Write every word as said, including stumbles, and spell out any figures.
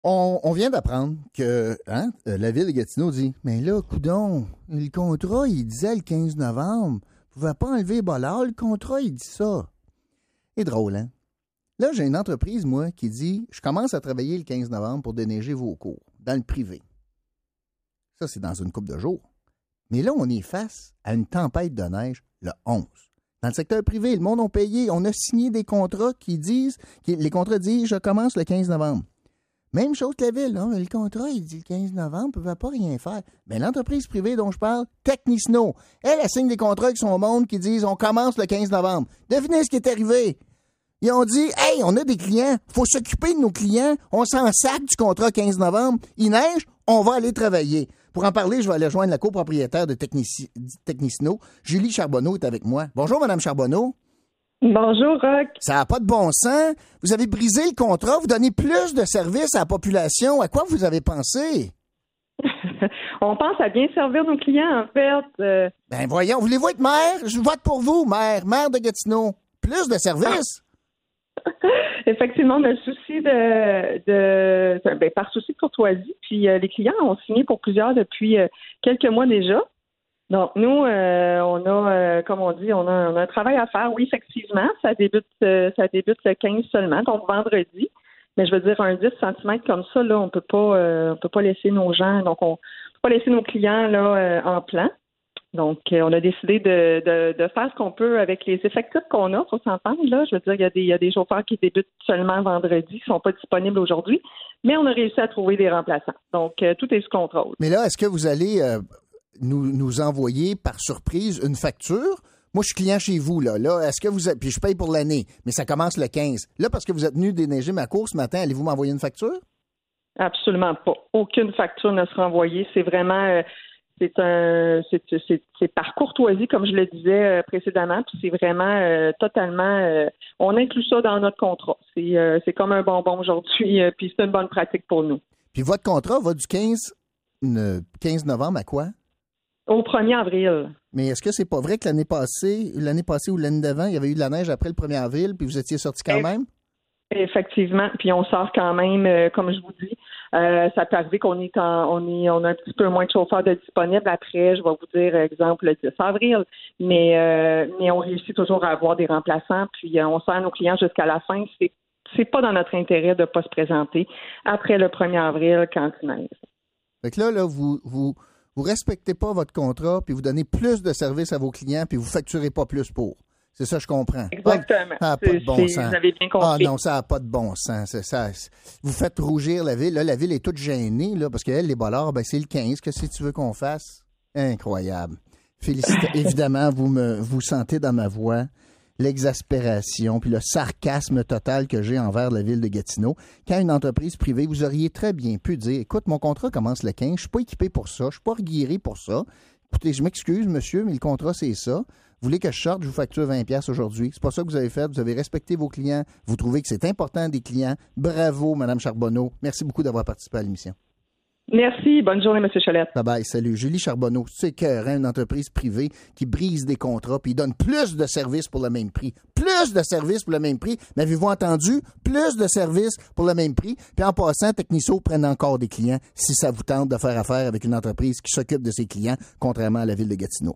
On, on vient d'apprendre que hein, la ville de Gatineau dit « Mais là, coudon, le contrat, il disait le quinze novembre. Vous ne pouvez pas enlever Bollard. Le contrat, il dit ça. » C'est drôle, hein? Là, j'ai une entreprise, moi, qui dit « Je commence à travailler le quinze novembre pour déneiger vos cours, dans le privé. » Ça, c'est dans une couple de jours. Mais là, on est face à une tempête de neige le onze. Dans le secteur privé, le monde a payé. On a signé des contrats qui disent, qui, les contrats disent « Je commence le quinze novembre. » Même chose que la ville, hein? Le contrat, il dit le quinze novembre, on ne peut pas rien faire. Mais l'entreprise privée dont je parle, Technisno, elle, elle signe des contrats avec son monde qui disent on commence le quinze novembre. Devinez ce qui est arrivé. Ils ont dit hey, on a des clients, faut s'occuper de nos clients, on s'en sac du contrat quinze novembre, il neige, on va aller travailler. Pour en parler, je vais aller rejoindre la copropriétaire de Technici- Technisno, Julie Charbonneau est avec moi. Bonjour, Madame Charbonneau. Bonjour, Roch. Ça n'a pas de bon sens. Vous avez brisé le contrat, vous donnez plus de services à la population. À quoi vous avez pensé? On pense à bien servir nos clients, en fait. Euh... Ben voyons, voulez-vous être maire? Je vote pour vous, maire, maire de Gatineau. Plus de services? Effectivement, on a le souci de, de ben, par souci de courtoisie. Puis euh, les clients ont signé pour plusieurs depuis euh, quelques mois déjà. Donc, nous, euh, on a, euh, comme on dit, on a, on a un travail à faire. Oui, effectivement, ça débute euh, ça débute le quinze seulement, donc vendredi. Mais je veux dire, un dix centimètres comme ça, là, on peut pas euh, on peut pas laisser nos gens, donc on peut pas laisser nos clients là euh, en plan. Donc, euh, on a décidé de, de, de faire ce qu'on peut avec les effectifs qu'on a, faut s'entendre, là. Je veux dire, il y a des, il y a des chauffeurs qui débutent seulement vendredi, qui sont pas disponibles aujourd'hui, mais on a réussi à trouver des remplaçants. Donc, euh, tout est sous contrôle. Mais là, est-ce que vous allez... Euh... Nous, nous envoyer par surprise une facture. Moi, je suis client chez vous, là. Là, est-ce que vous êtes. Puis je paye pour l'année, mais ça commence le quinze. Là, parce que vous êtes venu déneiger ma cour ce matin, allez-vous m'envoyer une facture? Absolument pas. Aucune facture ne sera envoyée. C'est vraiment. Euh, c'est un. C'est, c'est, c'est par courtoisie, comme je le disais euh, précédemment, puis c'est vraiment euh, totalement. Euh, on inclut ça dans notre contrat. C'est, euh, c'est comme un bonbon aujourd'hui, euh, puis c'est une bonne pratique pour nous. Puis votre contrat va du quinze, quinze novembre à quoi? Au premier avril. Mais est-ce que c'est pas vrai que l'année passée, l'année passée ou l'année d'avant, il y avait eu de la neige après le premier avril, puis vous étiez sortis quand même? Effectivement, puis on sort quand même, euh, comme je vous dis, euh, ça peut arriver qu'on est en, on est, on a un petit peu moins de chauffeurs de disponibles après, je vais vous dire, exemple, le dix avril, mais euh, mais on réussit toujours à avoir des remplaçants, puis euh, on sert nos clients jusqu'à la fin. C'est c'est pas dans notre intérêt de pas se présenter après le premier avril quand il neige. Fait que là, là, vous vous vous respectez pas votre contrat, puis vous donnez plus de services à vos clients, puis vous facturez pas plus pour. C'est ça, je comprends. Exactement. Ça n'a pas de bon sens. Vous avez bien compris. Ah non, ça n'a pas de bon sens. C'est ça. Vous faites rougir la ville. Là, la ville est toute gênée, là, parce qu'elle, les bollards, ben, c'est le quinze. Qu'est-ce que tu veux qu'on fasse? Incroyable. Félicitations. Évidemment, vous me vous sentez dans ma voix l'exaspération puis le sarcasme total que j'ai envers la ville de Gatineau. Quand une entreprise privée, vous auriez très bien pu dire, écoute, mon contrat commence le quinze, je suis pas équipé pour ça, je suis pas reguiré pour ça. Écoutez, je m'excuse, monsieur, mais le contrat, c'est ça. Vous voulez que je sorte, je vous facture vingt dollars aujourd'hui. C'est pas ça que vous avez fait. Vous avez respecté vos clients. Vous trouvez que c'est important des clients. Bravo, Mme Charbonneau. Merci beaucoup d'avoir participé à l'émission. Merci. Bonne journée, M. Cholette. Bye bye. Salut. Julie Charbonneau. C'est écœurant, une entreprise privée qui brise des contrats puis donne plus de services pour le même prix. Plus de services pour le même prix. Mais avez-vous entendu? Plus de services pour le même prix. Puis en passant, Techniso prennent encore des clients si ça vous tente de faire affaire avec une entreprise qui s'occupe de ses clients, contrairement à la ville de Gatineau.